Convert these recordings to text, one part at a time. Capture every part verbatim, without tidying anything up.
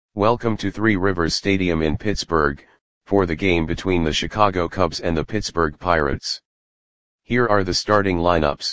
Welcome to Three Rivers Stadium in Pittsburgh, for the game between the Chicago Cubs and the Pittsburgh Pirates. Here are the starting lineups.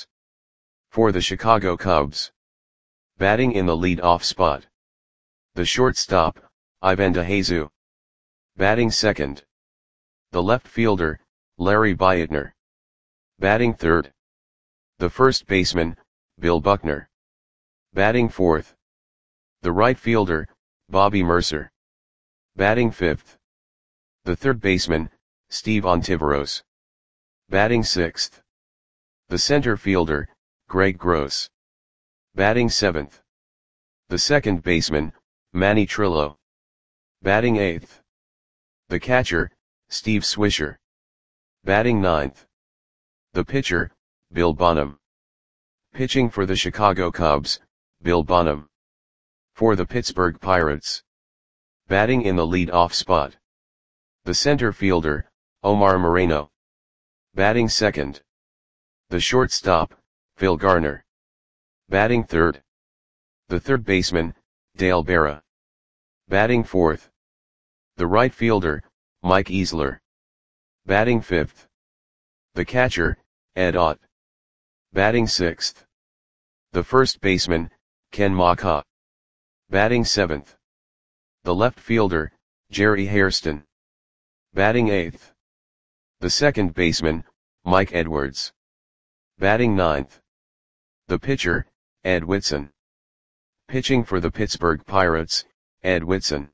For the Chicago Cubs. Batting in the lead-off spot. The shortstop, Ivan DeJesus. Batting second. The left fielder, Larry Beitner. Batting third. The first baseman, Bill Buckner. Batting fourth. The right fielder, Bobby Murcer. Batting fifth. The third baseman, Steve Ontiveros. Batting sixth. The center fielder, Greg Gross. Batting seventh. The second baseman, Manny Trillo. Batting eighth. The catcher, Steve Swisher. Batting ninth. The pitcher, Bill Bonham. Pitching for the Chicago Cubs, Bill Bonham. For the Pittsburgh Pirates. Batting in the lead-off spot. The center fielder, Omar Moreno. Batting second. The shortstop, Phil Garner. Batting third. The third baseman, Dale Berra. Batting fourth. The right fielder, Mike Easler. Batting fifth. The catcher, Ed Ott. Batting sixth. The first baseman, Ken Macha. Batting seventh. The left fielder, Jerry Hairston. Batting eighth. The second baseman, Mike Edwards. Batting ninth. The pitcher, Ed Whitson. Pitching for the Pittsburgh Pirates, Ed Whitson.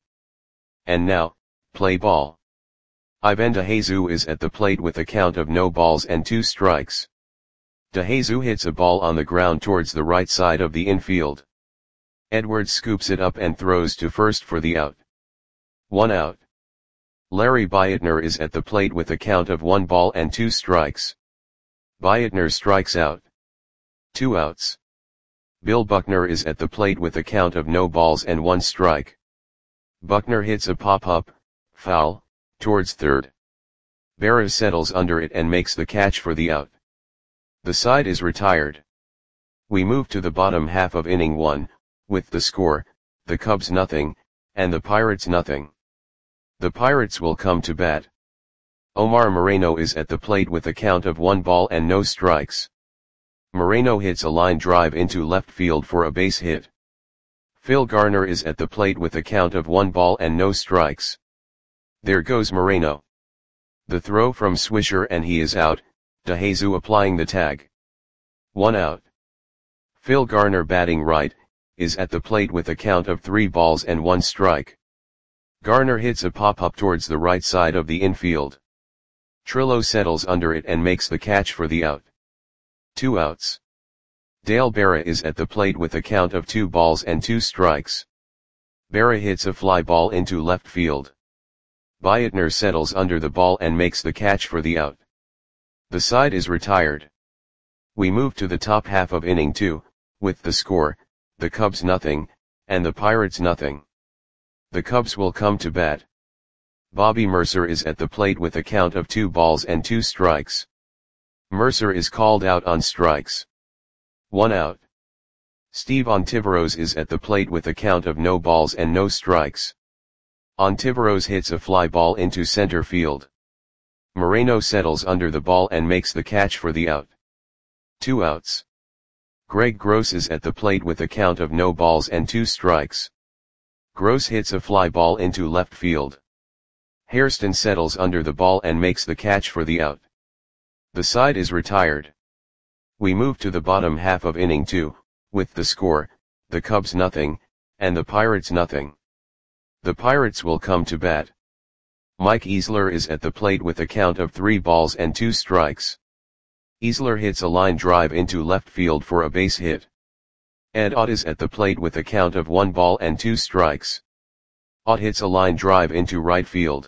And now, play ball. Ivan DeJesus is at the plate with a count of no balls and two strikes. DeJesus hits a ball on the ground towards the right side of the infield. Edwards scoops it up and throws to first for the out. One out. Larry Beitner is at the plate with a count of one ball and two strikes. Beitner strikes out. Two outs. Bill Buckner is at the plate with a count of no balls and one strike. Buckner hits a pop-up, foul, towards third. Berra settles under it and makes the catch for the out. The side is retired. We move to the bottom half of inning one, with the score, the Cubs nothing, and the Pirates nothing. The Pirates will come to bat. Omar Moreno is at the plate with a count of one ball and no strikes. Moreno hits a line drive into left field for a base hit. Phil Garner is at the plate with a count of one ball and no strikes. There goes Moreno. The throw from Swisher and he is out, DeJesus applying the tag. One out. Phil Garner batting right, is at the plate with a count of three balls and one strike. Garner hits a pop-up towards the right side of the infield. Trillo settles under it and makes the catch for the out. Two outs. Dale Berra is at the plate with a count of two balls and two strikes. Berra hits a fly ball into left field. Beitner settles under the ball and makes the catch for the out. The side is retired. We move to the top half of inning two, with the score, the Cubs nothing, and the Pirates nothing. The Cubs will come to bat. Bobby Murcer is at the plate with a count of two balls and two strikes. Murcer is called out on strikes. One out. Steve Ontiveros is at the plate with a count of no balls and no strikes. Ontiveros hits a fly ball into center field. Moreno settles under the ball and makes the catch for the out. Two outs. Greg Gross is at the plate with a count of no balls and two strikes. Gross hits a fly ball into left field. Hairston settles under the ball and makes the catch for the out. The side is retired. We move to the bottom half of inning two, with the score, the Cubs nothing, and the Pirates nothing. The Pirates will come to bat. Mike Easler is at the plate with a count of three balls and two strikes. Easler hits a line drive into left field for a base hit. Ed Ott is at the plate with a count of one ball and two strikes. Ott hits a line drive into right field.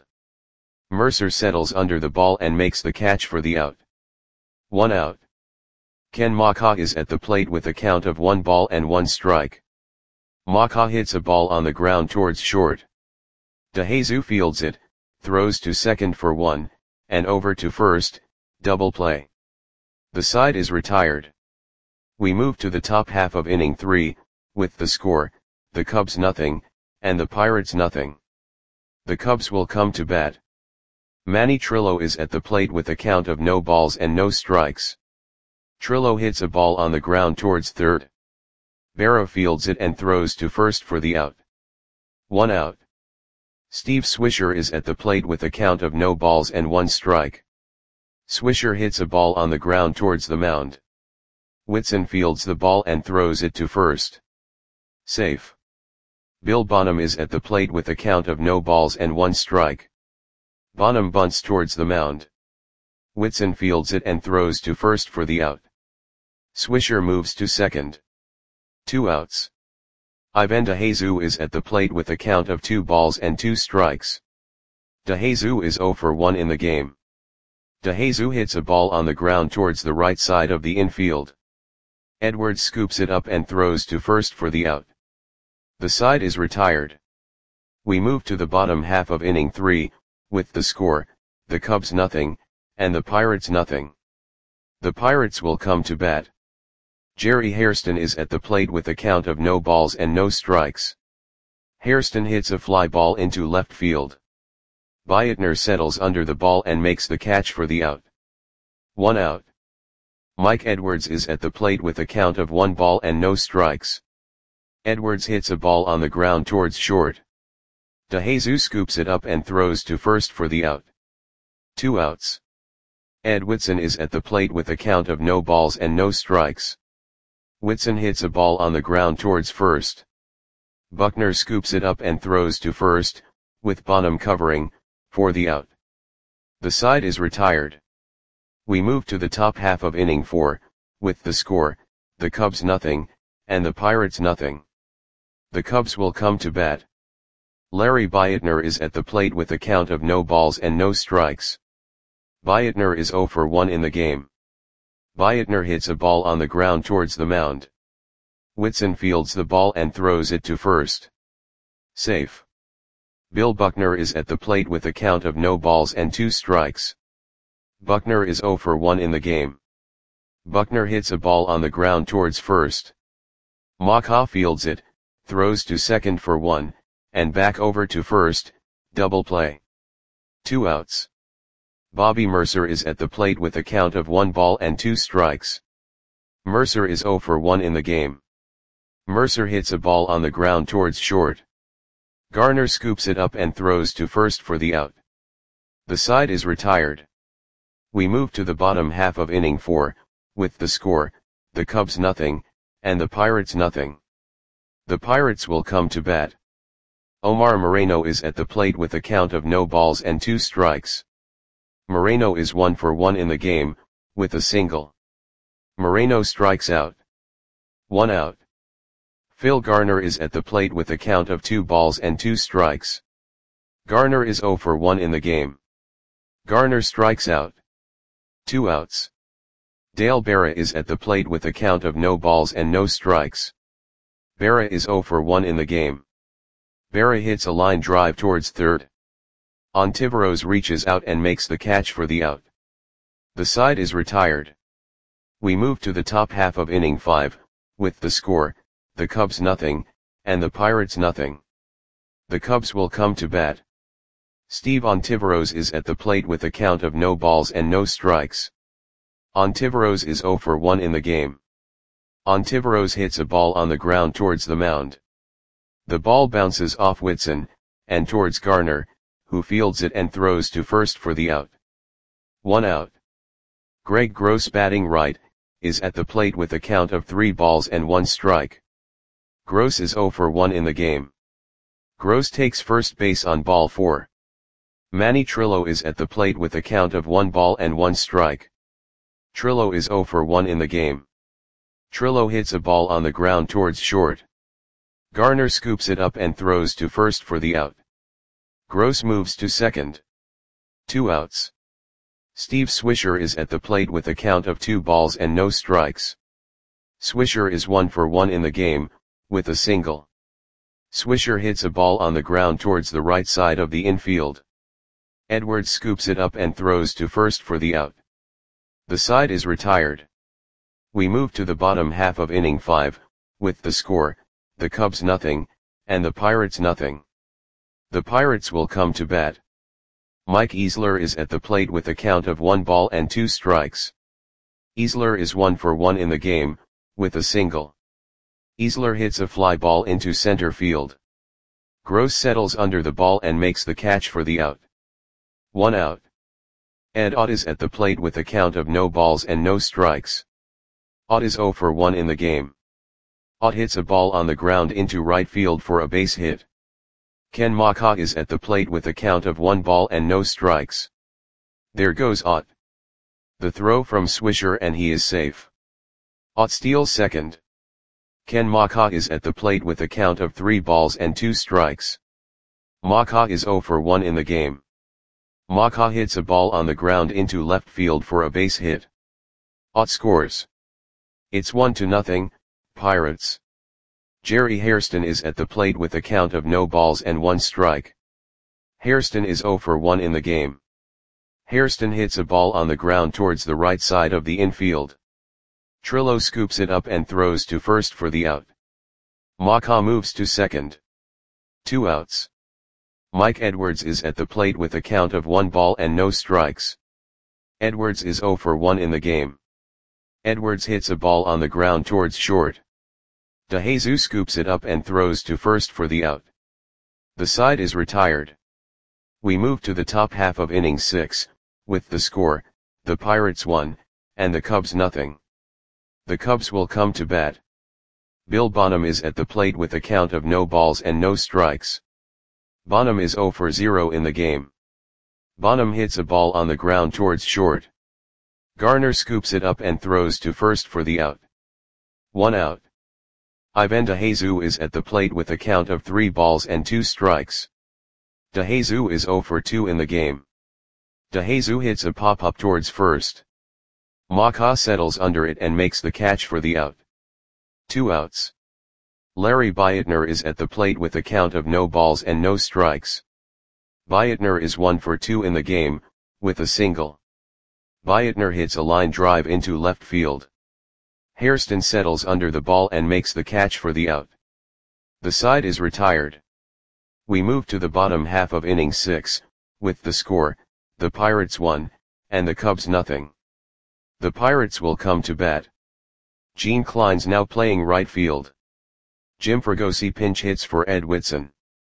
Murcer settles under the ball and makes the catch for the out. One out. Ken Macha is at the plate with a count of one ball and one strike. Macha hits a ball on the ground towards short. DeJesus fields it, throws to second for one, and over to first, double play. The side is retired. We move to the top half of inning three, with the score, the Cubs nothing, and the Pirates nothing. The Cubs will come to bat. Manny Trillo is at the plate with a count of no balls and no strikes. Trillo hits a ball on the ground towards third. Berra fields it and throws to first for the out. One out. Steve Swisher is at the plate with a count of no balls and one strike. Swisher hits a ball on the ground towards the mound. Whitson fields the ball and throws it to first. Safe. Bill Bonham is at the plate with a count of no balls and one strike. Bonham bunts towards the mound. Whitson fields it and throws to first for the out. Swisher moves to second. Two outs. Ivan DeJesus is at the plate with a count of two balls and two strikes. DeJesus is zero for one in the game. DeJesus hits a ball on the ground towards the right side of the infield. Edwards scoops it up and throws to first for the out. The side is retired. We move to the bottom half of inning three, with the score, the Cubs nothing, and the Pirates nothing. The Pirates will come to bat. Jerry Hairston is at the plate with a count of no balls and no strikes. Hairston hits a fly ball into left field. Beitner settles under the ball and makes the catch for the out. One out. Mike Edwards is at the plate with a count of one ball and no strikes. Edwards hits a ball on the ground towards short. DeJesus scoops it up and throws to first for the out. Two outs. Ed Whitson is at the plate with a count of no balls and no strikes. Whitson hits a ball on the ground towards first. Buckner scoops it up and throws to first, with Bonham covering, for the out. The side is retired. We move to the top half of inning four, with the score, the Cubs nothing, and the Pirates nothing. The Cubs will come to bat. Larry Beitner is at the plate with a count of no balls and no strikes. Beitner is zero for one in the game. Beitner hits a ball on the ground towards the mound. Whitson fields the ball and throws it to first. Safe. Bill Buckner is at the plate with a count of no balls and two strikes. Buckner is zero for one in the game. Buckner hits a ball on the ground towards first. Maka fields it, throws to second for one, and back over to first, double play. Two outs. Bobby Mercer is at the plate with a count of one ball and two strikes. Mercer is zero for one in the game. Mercer hits a ball on the ground towards short. Garner scoops it up and throws to first for the out. The side is retired. We move to the bottom half of inning four, with the score, the Cubs nothing, and the Pirates nothing. The Pirates will come to bat. Omar Moreno is at the plate with a count of no balls and two strikes. Moreno is one for one in the game, with a single. Moreno strikes out. One out. Phil Garner is at the plate with a count of two balls and two strikes. Garner is zero for one in the game. Garner strikes out. Two outs. Dale Berra is at the plate with a count of no balls and no strikes. Berra is zero for one in the game. Berra hits a line drive towards third. Ontiveros reaches out and makes the catch for the out. The side is retired. We move to the top half of inning five, with the score, the Cubs nothing, and the Pirates nothing. The Cubs will come to bat. Steve Ontiveros is at the plate with a count of no balls and no strikes. Ontiveros is zero for one in the game. Ontiveros hits a ball on the ground towards the mound. The ball bounces off Whitson, and towards Garner, who fields it and throws to first for the out. One out. Greg Gross, batting right, is at the plate with a count of three balls and one strike. Gross is zero for one in the game. Gross takes first base on ball four. Manny Trillo is at the plate with a count of one ball and one strike. Trillo is zero for one in the game. Trillo hits a ball on the ground towards short. Garner scoops it up and throws to first for the out. Gross moves to second. Two outs. Steve Swisher is at the plate with a count of two balls and no strikes. Swisher is one for one in the game, with a single. Swisher hits a ball on the ground towards the right side of the infield. Edwards scoops it up and throws to first for the out. The side is retired. We move to the bottom half of inning five, with the score, the Cubs nothing, and the Pirates nothing. The Pirates will come to bat. Mike Easler is at the plate with a count of one ball and two strikes. Easler is one for one in the game, with a single. Easler hits a fly ball into center field. Gross settles under the ball and makes the catch for the out. One out. Ed Ott is at the plate with a count of no balls and no strikes. Ott is zero for one in the game. Ott hits a ball on the ground into right field for a base hit. Ken Macha is at the plate with a count of one ball and no strikes. There goes Ott. The throw from Swisher and he is safe. Ott steals second. Ken Macha is at the plate with a count of three balls and two strikes. Macha is zero for one in the game. Macha hits a ball on the ground into left field for a base hit. Ott scores. It's one to nothing, Pirates. Jerry Hairston is at the plate with a count of no balls and one strike. Hairston is zero for one in the game. Hairston hits a ball on the ground towards the right side of the infield. Trillo scoops it up and throws to first for the out. Macha moves to second. Two outs. Mike Edwards is at the plate with a count of one ball and no strikes. Edwards is zero for one in the game. Edwards hits a ball on the ground towards short. DeJesus scoops it up and throws to first for the out. The side is retired. We move to the top half of inning six, with the score, the Pirates one, and the Cubs nothing. The Cubs will come to bat. Bill Bonham is at the plate with a count of no balls and no strikes. Bonham is zero for zero in the game. Bonham hits a ball on the ground towards short. Garner scoops it up and throws to first for the out. One out. Ivan DeJesus is at the plate with a count of three balls and two strikes. DeJesus is zero for two in the game. DeJesus hits a pop-up towards first. Macha settles under it and makes the catch for the out. Two outs. Larry Beitner is at the plate with a count of no balls and no strikes. Beitner is one for two in the game, with a single. Beitner hits a line drive into left field. Hairston settles under the ball and makes the catch for the out. The side is retired. We move to the bottom half of inning six, with the score, the Pirates one, and the Cubs nothing. The Pirates will come to bat. Gene Klein's now playing right field. Jim Fregosi pinch hits for Ed Whitson.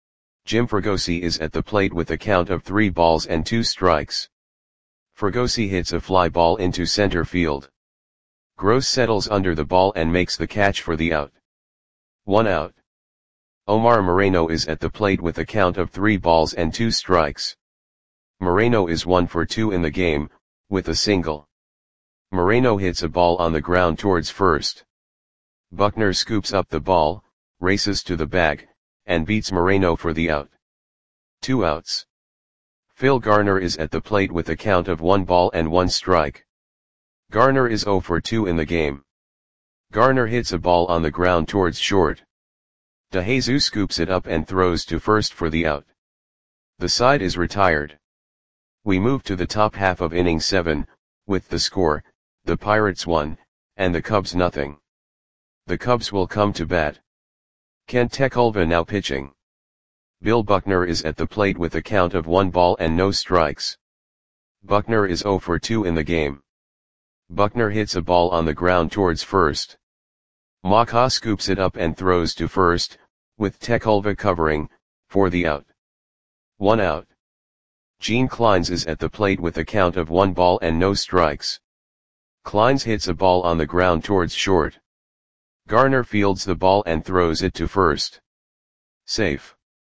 Jim Fregosi is at the plate with a count of three balls and two strikes. Fregosi hits a fly ball into center field. Gross settles under the ball and makes the catch for the out. One out. Omar Moreno is at the plate with a count of three balls and two strikes. Moreno is one for two in the game, with a single. Moreno hits a ball on the ground towards first. Buckner scoops up the ball, races to the bag, and beats Moreno for the out. Two outs. Phil Garner is at the plate with a count of one ball and one strike. Garner is zero for two in the game. Garner hits a ball on the ground towards short. DeJesus scoops it up and throws to first for the out. The side is retired. We move to the top half of inning seven, with the score, the Pirates one, and the Cubs nothing. The Cubs will come to bat. Kent Tekulve now pitching. Bill Buckner is at the plate with a count of one ball and no strikes. Buckner is zero for two in the game. Buckner hits a ball on the ground towards first. Macha scoops it up and throws to first, with Tekulve covering, for the out. One out. Gene Kleins is at the plate with a count of one ball and no strikes. Kleins hits a ball on the ground towards short. Garner fields the ball and throws it to first. Safe.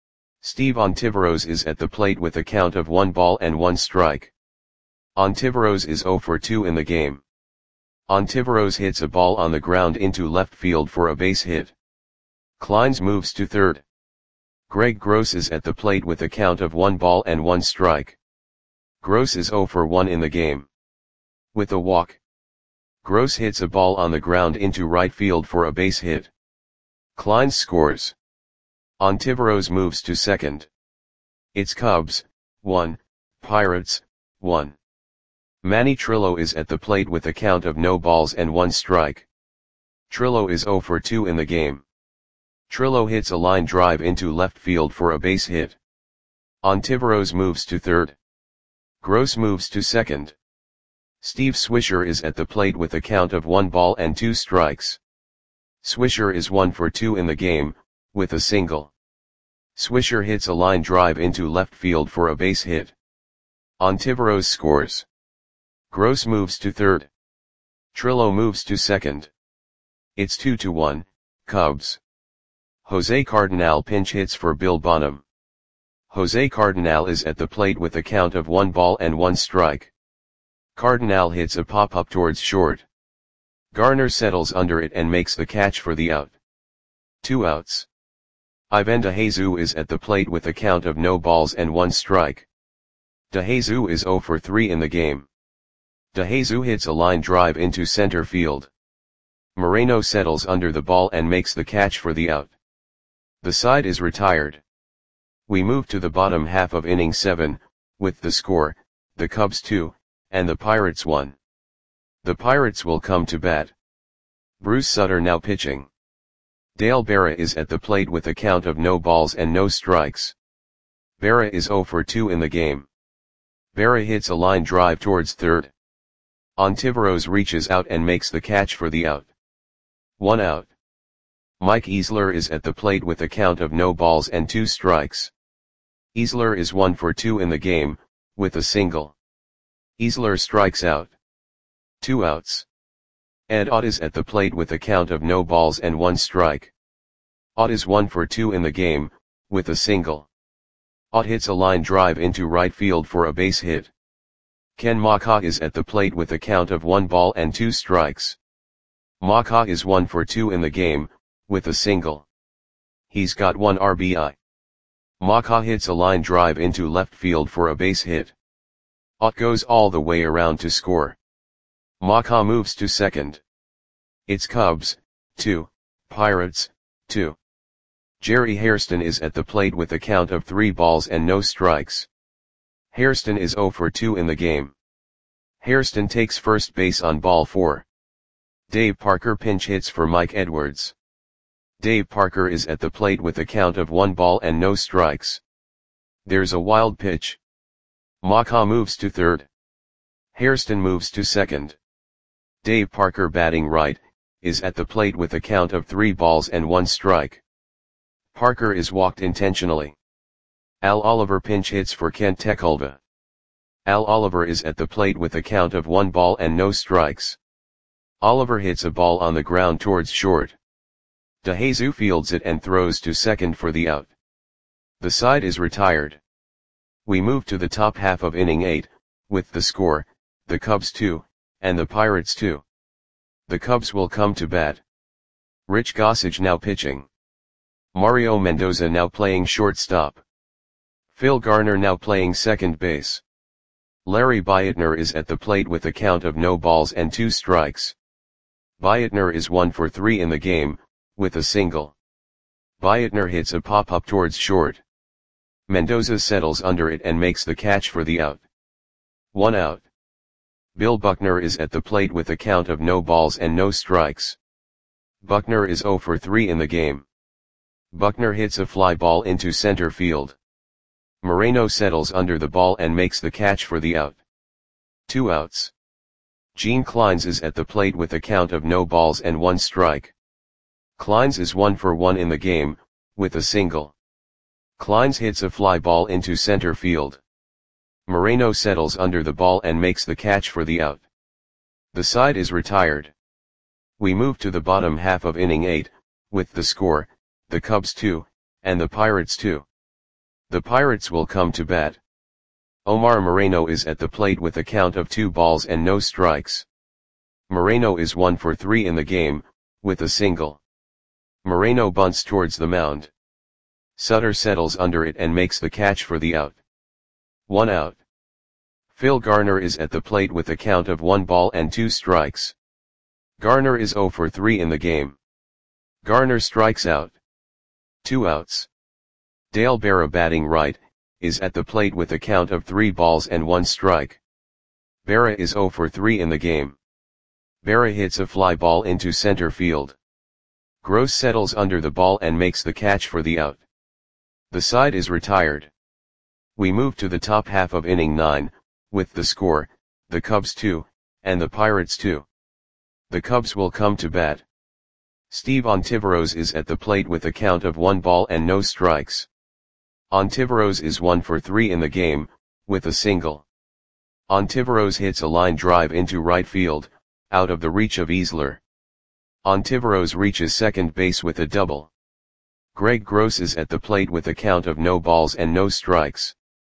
Steve Ontiveros is at the plate with a count of one ball and one strike. Ontiveros is zero for two in the game. Ontiveros hits a ball on the ground into left field for a base hit. Kleins moves to third. Greg Gross is at the plate with a count of one ball and one strike. Gross is zero for one in the game. With a walk. Gross hits a ball on the ground into right field for a base hit. Kleins scores. Ontiveros moves to second. It's Cubs, one, Pirates, one. Manny Trillo is at the plate with a count of no balls and one strike. Trillo is zero for two in the game. Trillo hits a line drive into left field for a base hit. Ontiveros moves to third. Gross moves to second. Steve Swisher is at the plate with a count of one ball and two strikes. Swisher is one for two in the game, with a single. Swisher hits a line drive into left field for a base hit. Ontiveros scores. Gross moves to third. Trillo moves to second. It's two to one, Cubs. Jose Cardenal pinch hits for Bill Bonham. Jose Cardenal is at the plate with a count of one ball and one strike. Cardenal hits a pop-up towards short. Garner settles under it and makes the catch for the out. Two outs. Ivan DeJesus is at the plate with a count of no balls and one strike. DeJesus is zero for three in the game. DeJesus hits a line drive into center field. Moreno settles under the ball and makes the catch for the out. The side is retired. We move to the bottom half of inning seven, with the score, the Cubs two, and the Pirates one. The Pirates will come to bat. Bruce Sutter now pitching. Dale Berra is at the plate with a count of no balls and no strikes. Berra is zero for two in the game. Berra hits a line drive towards third. Ontiveros reaches out and makes the catch for the out. One out. Mike Easler is at the plate with a count of no balls and two strikes. Easler is one for two in the game, with a single. Easler strikes out. Two outs. Ed Ott is at the plate with a count of no balls and one strike. Ott is one for two in the game, with a single. Ott hits a line drive into right field for a base hit. Ken Macha is at the plate with a count of one ball and two strikes. Macha is one for two in the game, with a single. He's got one R B I. Macha hits a line drive into left field for a base hit. Ott goes all the way around to score. Macha moves to second. It's Cubs, two, Pirates, two. Jerry Hairston is at the plate with a count of three balls and no strikes. Hairston is zero for two in the game. Hairston takes first base on ball four. Dave Parker pinch hits for Mike Edwards. Dave Parker is at the plate with a count of one ball and no strikes. There's a wild pitch. Macha moves to third. Hairston moves to second. Dave Parker, batting right, is at the plate with a count of three balls and one strike. Parker is walked intentionally. Al Oliver pinch hits for Kent Tekulve. Al Oliver is at the plate with a count of one ball and no strikes. Oliver hits a ball on the ground towards short. DeJesus fields it and throws to second for the out. The side is retired. We move to the top half of inning eight, with the score, the Cubs two, and the Pirates two. The Cubs will come to bat. Rich Gossage now pitching. Mario Mendoza now playing shortstop. Phil Garner now playing second base. Larry Beitner is at the plate with a count of no balls and two strikes. Beitner is one for three in the game, with a single. Beitner hits a pop-up towards short. Mendoza settles under it and makes the catch for the out. One out. Bill Buckner is at the plate with a count of no balls and no strikes. Buckner is zero for three in the game. Buckner hits a fly ball into center field. Moreno settles under the ball and makes the catch for the out. Two outs. Gene Clines is at the plate with a count of no balls and one strike. Clines is one for one in the game, with a single. Clines hits a fly ball into center field. Moreno settles under the ball and makes the catch for the out. The side is retired. We move to the bottom half of inning eight, with the score, the Cubs two, and the Pirates two. The Pirates will come to bat. Omar Moreno is at the plate with a count of two balls and no strikes. Moreno is one for three in the game, with a single. Moreno bunts towards the mound. Sutter settles under it and makes the catch for the out. One out. Phil Garner is at the plate with a count of one ball and two strikes. Garner is zero for three in the game. Garner strikes out. Two outs. Dale Berra, batting right, is at the plate with a count of three balls and one strike. Berra is zero for three in the game. Berra hits a fly ball into center field. Gross settles under the ball and makes the catch for the out. The side is retired. We move to the top half of inning nine, with the score, the Cubs two, and the Pirates two. The Cubs will come to bat. Steve Ontiveros is at the plate with a count of one ball and no strikes. Ontiveros is one for three in the game, with a single. Ontiveros hits a line drive into right field, out of the reach of Easler. Ontiveros reaches second base with a double. Greg Gross is at the plate with a count of no balls and no strikes.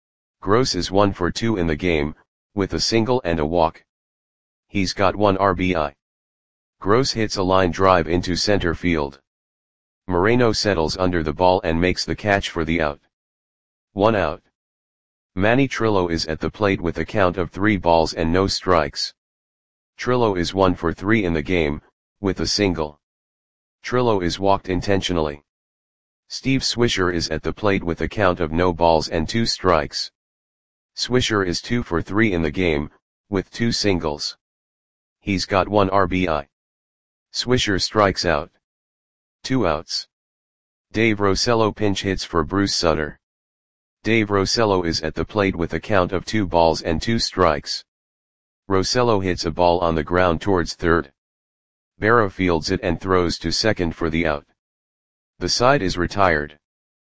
Gross is one for two in the game, with a single and a walk. He's got one R B I. Gross hits a line drive into center field. Moreno settles under the ball and makes the catch for the out. One out. Manny Trillo is at the plate with a count of three balls and no strikes. Trillo is one for three in the game, with a single. Trillo is walked intentionally. Steve Swisher is at the plate with a count of no balls and two strikes. Swisher is two for three in the game, with two singles. He's got one R B I. Swisher strikes out. Two outs. Dave Rosello pinch hits for Bruce Sutter. Dave Rosello is at the plate with a count of two balls and two strikes. Rosello hits a ball on the ground towards third. Barra fields it and throws to second for the out. The side is retired.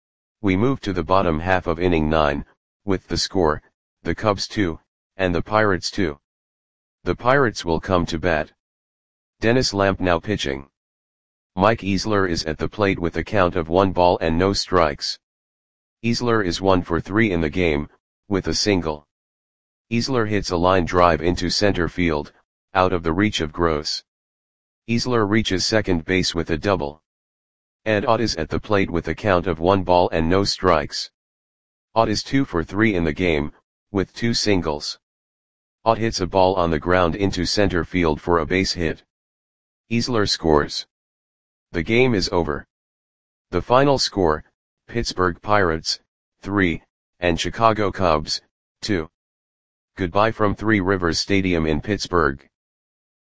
We move to the bottom half of inning nine, with the score, the Cubs two, and the Pirates two. The Pirates will come to bat. Dennis Lamp now pitching. Mike Easler is at the plate with a count of one ball and no strikes. Easler is one for three in the game, with a single. Easler hits a line drive into center field, out of the reach of Gross. Easler reaches second base with a double. Ed Ott is at the plate with a count of one ball and no strikes. Ott is two for three in the game, with two singles. Ott hits a ball on the ground into center field for a base hit. Easler scores. The game is over. The final score, Pittsburgh Pirates, three, and Chicago Cubs, two. Goodbye from Three Rivers Stadium in Pittsburgh.